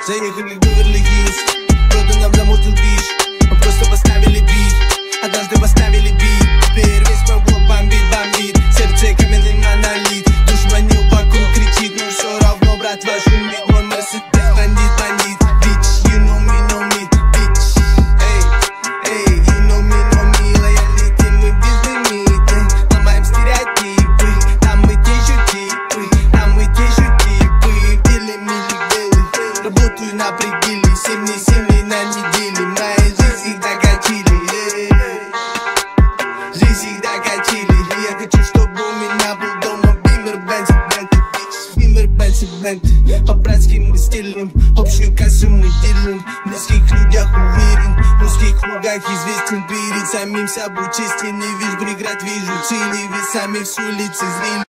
Заехали в Беверли-Хиллз, кто-то нам замутил движ. Мы просто поставили бит, однажды поставили бит. Теперь весь мой блок бомбит. Сердце каменный монолит, душманил вокруг кричит, но все равно, братва, шумит. Мой Мерседес бандит, bitch, you know me, bitch. Эй, you know me, лоялити, мы без лимита. Ломаем стереотипы, там мы те же типы, в деле мили белый. Работаю на пределе, 7 дней на неделе. Моя жизнь всегда качели, жизнь всегда качели. Я хочу, чтобы у меня был дома Бимер, Бенси. По-братски мы стелим, общую кассу мы делим. В близких людях уверен, в узких кругах известен. Перед самим собой честен, не вижу преград, вижу цели. Весами с улицы зрели.